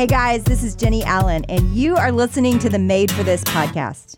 Hey guys, this is Jenny Allen, and you are listening to the Made for This podcast.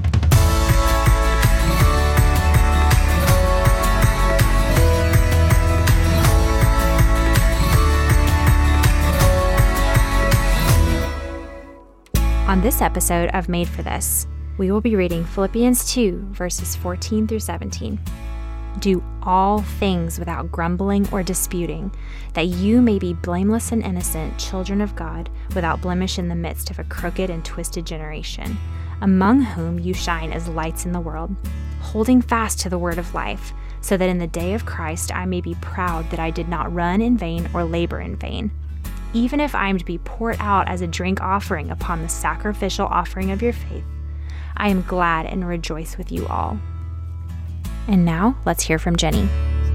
On this episode of Made for This, we will be reading Philippians 2, verses 14 through 17. Do all things without grumbling or disputing, that you may be blameless and innocent, children of God, without blemish in the midst of a crooked and twisted generation, among whom you shine as lights in the world, holding fast to the word of life, so that in the day of Christ I may be proud that I did not run in vain or labor in vain. Even if I am to be poured out as a drink offering upon the sacrificial offering of your faith, I am glad and rejoice with you all. And now, let's hear from Jenny.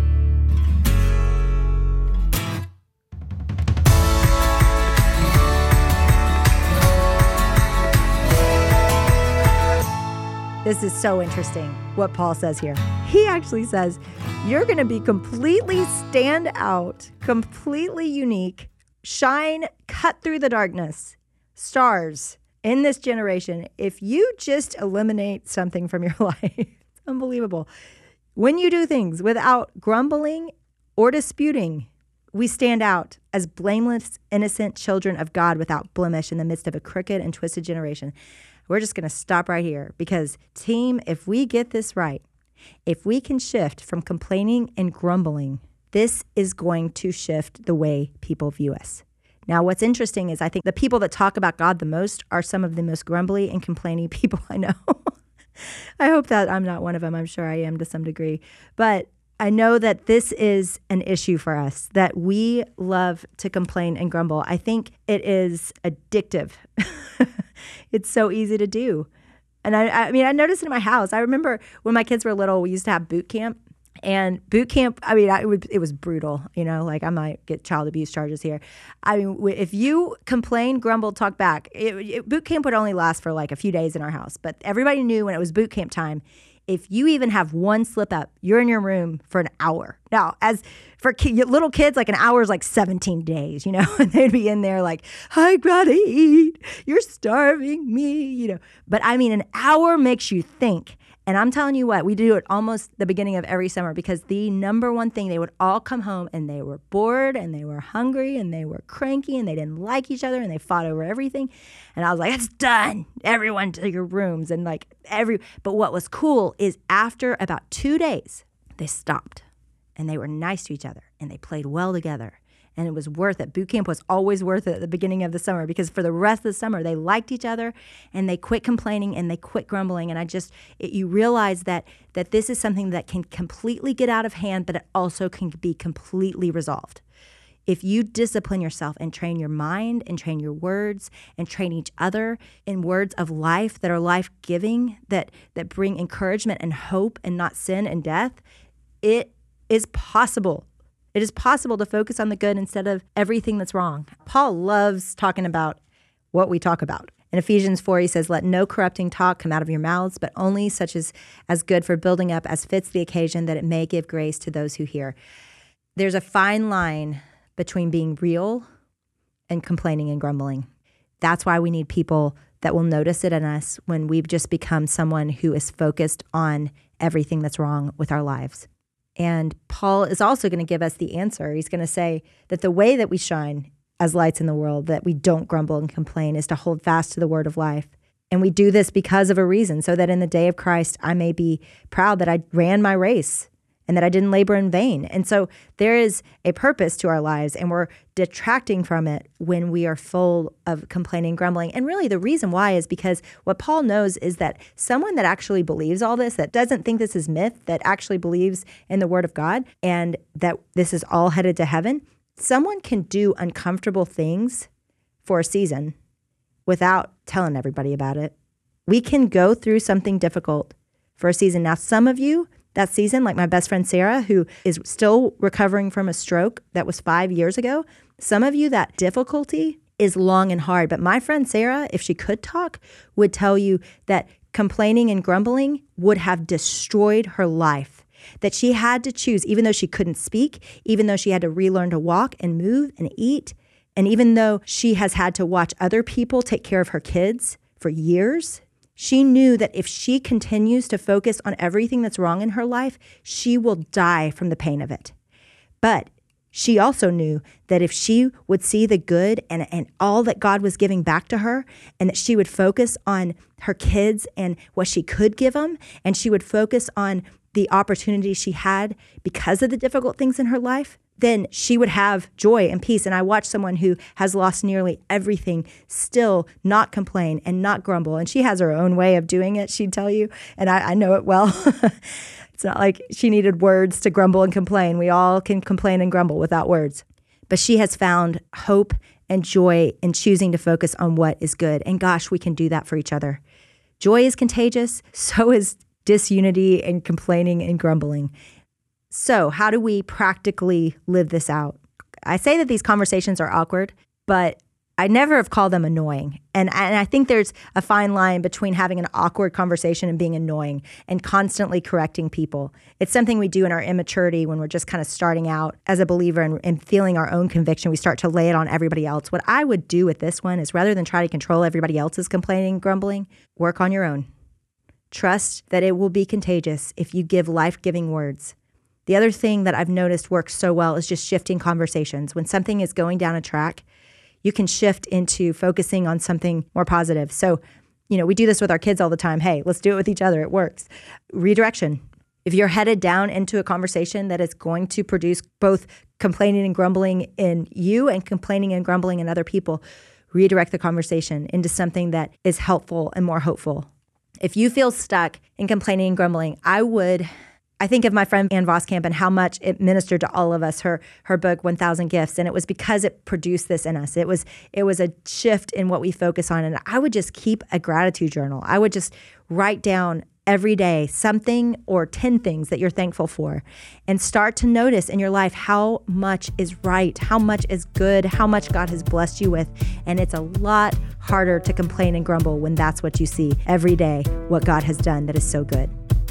This is so interesting what Paul says here. He actually says, you're going to be completely stand out, completely unique, shine, cut through the darkness, stars in this generation if you just eliminate something from your life. It's unbelievable. When you do things without grumbling or disputing, we stand out as blameless, innocent children of God without blemish in the midst of a crooked and twisted generation. We're just going to stop right here because, team, if we get this right, if we can shift from complaining and grumbling, this is going to shift the way people view us. Now, what's interesting is I think the people that talk about God the most are some of the most grumbly and complaining people I know. I hope that I'm not one of them. I'm sure I am to some degree. But I know that this is an issue for us, that we love to complain and grumble. I think it is addictive. It's so easy to do. And I mean, I noticed it in my house. I remember when my kids were little, we used to have boot camp. And boot camp, I mean, it was brutal, you know, like I might get child abuse charges here. I mean, if you complain, grumble, talk back, boot camp would only last for like a few days in our house. But everybody knew when it was boot camp time, if you even have one slip up, you're in your room for an hour. Now, as for little kids, like an hour is like 17 days, you know, and they'd be in there like, I gotta eat, you're starving me, you know. But I mean, an hour makes you think. And I'm telling you what, we do it almost the beginning of every summer because the number one thing, they would all come home and they were bored and they were hungry and they were cranky and they didn't like each other and they fought over everything. And I was like, it's done. Everyone to your rooms. And like but what was cool is after about 2 days, they stopped and they were nice to each other and they played well together. And it was worth it. Boot camp was always worth it at the beginning of the summer because for the rest of the summer, they liked each other and they quit complaining and they quit grumbling. And you realize that this is something that can completely get out of hand, but it also can be completely resolved. If you discipline yourself and train your mind and train your words and train each other in words of life that are life-giving, that bring encouragement and hope and not sin and death, it is possible. It is possible to focus on the good instead of everything that's wrong. Paul loves talking about what we talk about. In Ephesians 4, he says, let no corrupting talk come out of your mouths, but only such as good for building up as fits the occasion, that it may give grace to those who hear. There's a fine line between being real and complaining and grumbling. That's why we need people that will notice it in us when we've just become someone who is focused on everything that's wrong with our lives. And Paul is also going to give us the answer. He's going to say that the way that we shine as lights in the world, that we don't grumble and complain, is to hold fast to the word of life. And we do this because of a reason, so that in the day of Christ, I may be proud that I ran my race and that I didn't labor in vain. And so there is a purpose to our lives, and we're detracting from it when we are full of complaining, grumbling. And really the reason why is because what Paul knows is that someone that actually believes all this, that doesn't think this is myth, that actually believes in the word of God and that this is all headed to heaven, someone can do uncomfortable things for a season without telling everybody about it. We can go through something difficult for a season. Now, some of you, that season, like my best friend Sarah, who is still recovering from a stroke that was 5 years ago, some of you, that difficulty is long and hard. But my friend Sarah, if she could talk, would tell you that complaining and grumbling would have destroyed her life. That she had to choose, even though she couldn't speak, even though she had to relearn to walk and move and eat And even though she has had to watch other people take care of her kids for years, she knew that if she continues to focus on everything that's wrong in her life, she will die from the pain of it. But she also knew that if she would see the good and all that God was giving back to her, and that she would focus on her kids and what she could give them, and she would focus on the opportunities she had because of the difficult things in her life, then she would have joy and peace. And I watched someone who has lost nearly everything still not complain and not grumble. And she has her own way of doing it, she'd tell you. And I know it well. It's not like she needed words to grumble and complain. We all can complain and grumble without words. But she has found hope and joy in choosing to focus on what is good. And gosh, we can do that for each other. Joy is contagious. So is disunity and complaining and grumbling. So how do we practically live this out? I say that these conversations are awkward, but I never have called them annoying. And I think there's a fine line between having an awkward conversation and being annoying and constantly correcting people. It's something we do in our immaturity when we're just kind of starting out as a believer and feeling our own conviction. We start to lay it on everybody else. What I would do with this one is rather than try to control everybody else's complaining and grumbling, work on your own. Trust that it will be contagious if you give life-giving words. The other thing that I've noticed works so well is just shifting conversations. When something is going down a track, you can shift into focusing on something more positive. So, we do this with our kids all the time. Hey, let's do it with each other. It works. Redirection. If you're headed down into a conversation that is going to produce both complaining and grumbling in you and complaining and grumbling in other people, redirect the conversation into something that is helpful and more hopeful. If you feel stuck in complaining and grumbling, I think of my friend Ann Voskamp and how much it ministered to all of us, her book, 1,000 Gifts. And it was because it produced this in us. It was a shift in what we focus on. And I would just keep a gratitude journal. I would just write down every day something or 10 things that you're thankful for, and start to notice in your life how much is right, how much is good, how much God has blessed you with. And it's a lot harder to complain and grumble when that's what you see every day, what God has done that is so good.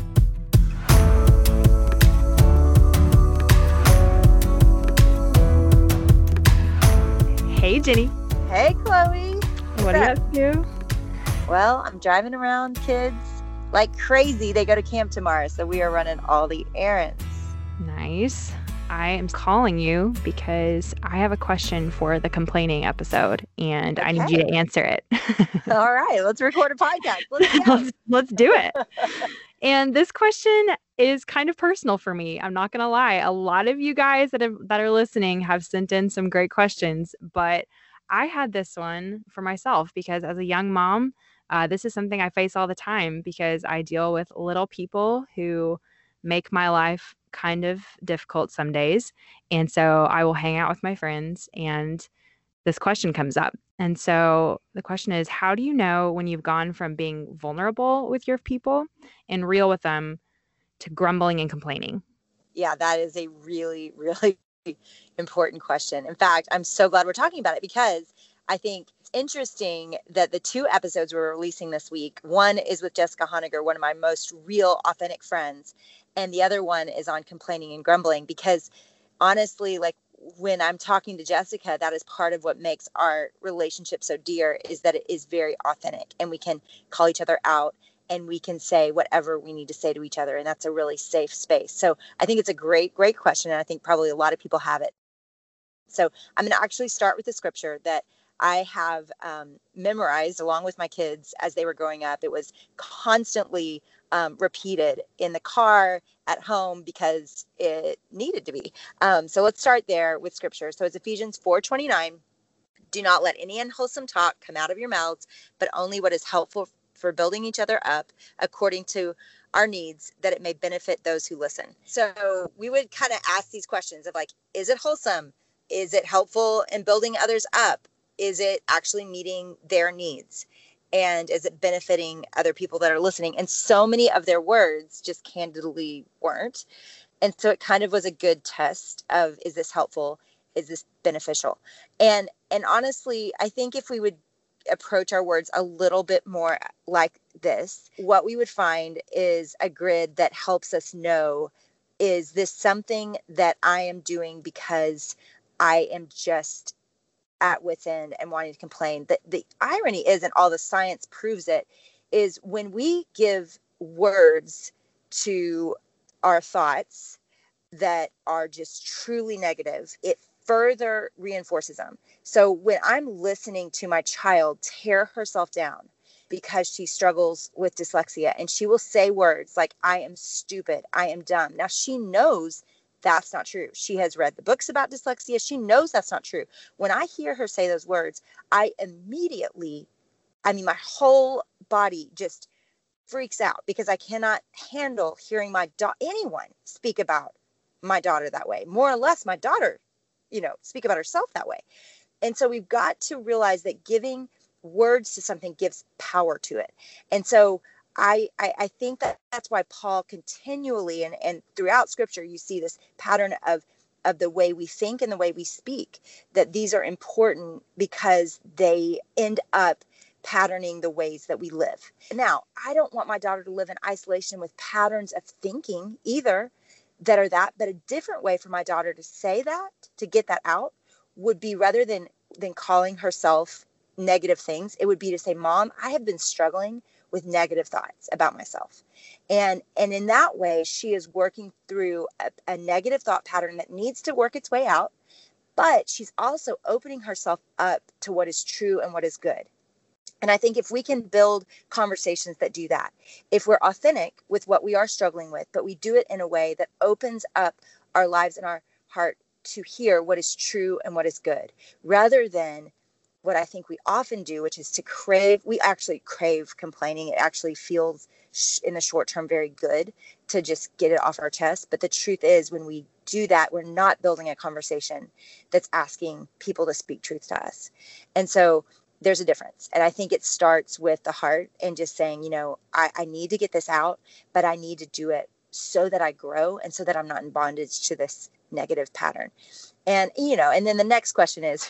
Hey, Jenny. Hey, Chloe. What are you up to? Well, I'm driving around kids like crazy. They go to camp tomorrow, so we are running all the errands. Nice. I am calling you because I have a question for the complaining episode, and I need you to answer it. All right, let's record a podcast. Let's go. Let's do it. And this question is kind of personal for me. I'm not going to lie. A lot of you guys that are listening have sent in some great questions, but I had this one for myself because as a young mom, this is something I face all the time because I deal with little people who make my life kind of difficult some days. And so I will hang out with my friends and this question comes up. And so the question is, how do you know when you've gone from being vulnerable with your people and real with them to grumbling and complaining? Yeah, that is a really, really important question. In fact, I'm so glad we're talking about it because I think it's interesting that the 2 episodes we're releasing this week, one is with Jessica Honegger, one of my most real, authentic friends, and the other one is on complaining and grumbling because honestly, like when I'm talking to Jessica, that is part of what makes our relationship so dear is that it is very authentic and we can call each other out and we can say whatever we need to say to each other. And that's a really safe space. So I think it's a great, great question. And I think probably a lot of people have it. So I'm going to actually start with the scripture that I have memorized along with my kids as they were growing up. It was constantly repeated in the car, at home, because it needed to be. So let's start there with scripture. So it's Ephesians 4:29. Do not let any unwholesome talk come out of your mouths, but only what is helpful for building each other up according to our needs, that it may benefit those who listen. So we would kind of ask these questions of like, is it wholesome? Is it helpful in building others up? Is it actually meeting their needs? And is it benefiting other people that are listening? And so many of their words just candidly weren't. And so it kind of was a good test of, is this helpful? Is this beneficial? And honestly, I think if we would approach our words a little bit more like this, what we would find is a grid that helps us know, is this something that I am doing because I am just at wit's end and wanting to complain. The irony is, and all the science proves it, is when we give words to our thoughts that are just truly negative, it further reinforces them. So when I'm listening to my child tear herself down because she struggles with dyslexia, and she will say words like, I am stupid, I am dumb. Now she knows that's not true. She has read the books about dyslexia. She knows that's not true. When I hear her say those words, I immediately, my whole body just freaks out, because I cannot handle hearing anyone speak about my daughter that way, more or less my daughter, speak about herself that way. And so we've got to realize that giving words to something gives power to it. And so I think that's why Paul continually and throughout Scripture, you see this pattern of the way we think and the way we speak, that these are important because they end up patterning the ways that we live. Now, I don't want my daughter to live in isolation with patterns of thinking either but a different way for my daughter to say that, to get that out, would be, rather than calling herself negative things, it would be to say, Mom, I have been struggling with negative thoughts about myself. And in that way, she is working through a negative thought pattern that needs to work its way out, but she's also opening herself up to what is true and what is good. And I think if we can build conversations that do that, if we're authentic with what we are struggling with, but we do it in a way that opens up our lives and our heart to hear what is true and what is good, rather than what I think we often do, which is we actually crave complaining. It actually feels in the short term very good to just get it off our chest. But the truth is, when we do that, we're not building a conversation that's asking people to speak truth to us. And so there's a difference. And I think it starts with the heart and just saying, I need to get this out, but I need to do it so that I grow and so that I'm not in bondage to this negative pattern. And, and then the next question is,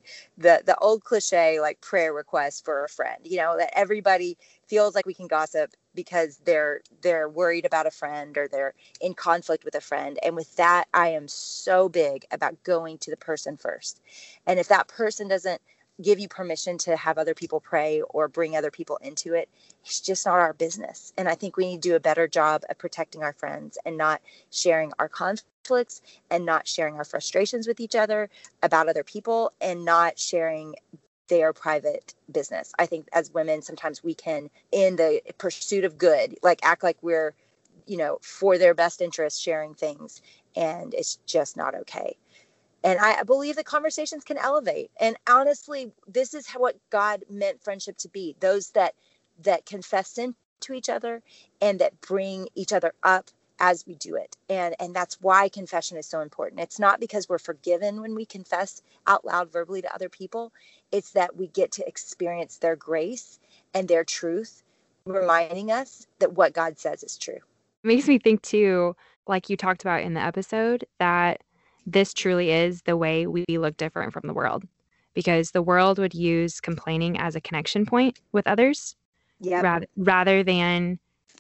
the old cliche, like prayer request for a friend, that everybody feels like we can gossip because they're worried about a friend or they're in conflict with a friend. And with that, I am so big about going to the person first. And if that person doesn't give you permission to have other people pray or bring other people into it, it's just not our business. And I think we need to do a better job of protecting our friends and not sharing our conflicts and not sharing our frustrations with each other about other people and not sharing their private business. I think as women, sometimes we can, in the pursuit of good, act like we're, for their best interest, sharing things. And it's just not okay. And I believe that conversations can elevate. And honestly, this is what God meant friendship to be. Those that confess sin to each other and that bring each other up as we do it. And that's why confession is so important. It's not because we're forgiven when we confess out loud verbally to other people. It's that we get to experience their grace and their truth, reminding us that what God says is true. It makes me think too, like you talked about in the episode, that this truly is the way we look different from the world, because the world would use complaining as a connection point with others, rather than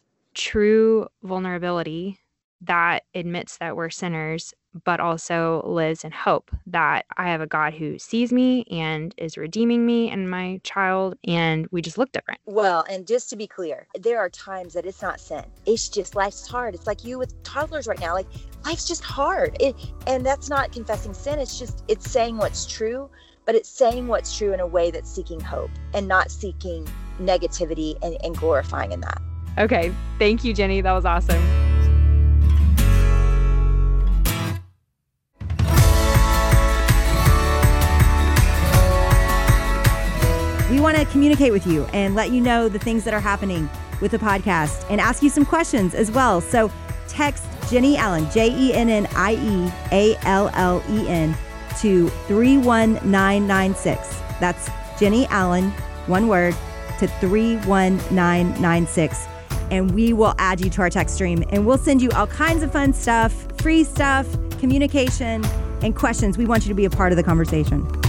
true vulnerability that admits that we're sinners, but also lives in hope that I have a God who sees me and is redeeming me and my child, and we just look different. Well, and just to be clear, there are times that it's not sin. It's just life's hard. It's like you with toddlers right now. Life's just hard. And that's not confessing sin. It's saying what's true, but it's saying what's true in a way that's seeking hope and not seeking negativity and glorifying in that. Okay. Thank you, Jenny. That was awesome. We want to communicate with you and let you know the things that are happening with the podcast and ask you some questions as well. So text Jennie Allen, JennieAllen, to 31996. That's Jennie Allen, one word, to 31996. And we will add you to our text stream. And we'll send you all kinds of fun stuff, free stuff, communication, and questions. We want you to be a part of the conversation.